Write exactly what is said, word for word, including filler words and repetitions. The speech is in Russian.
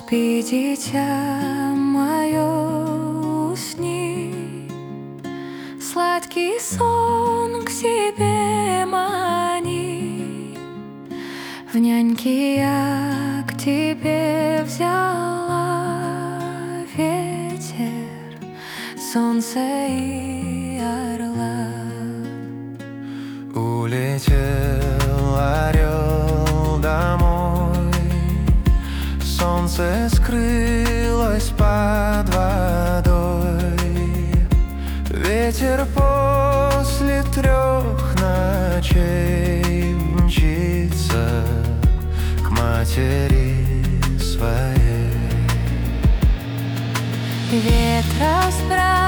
Спи, дитя мое, усни, сладкий сон к себе мани. В няньки я к тебе взяла ветер, солнце и орла. Улетел орел домой, солнце скрылось под водой. Ветер после трех ночей мчится к матери своей. Ветра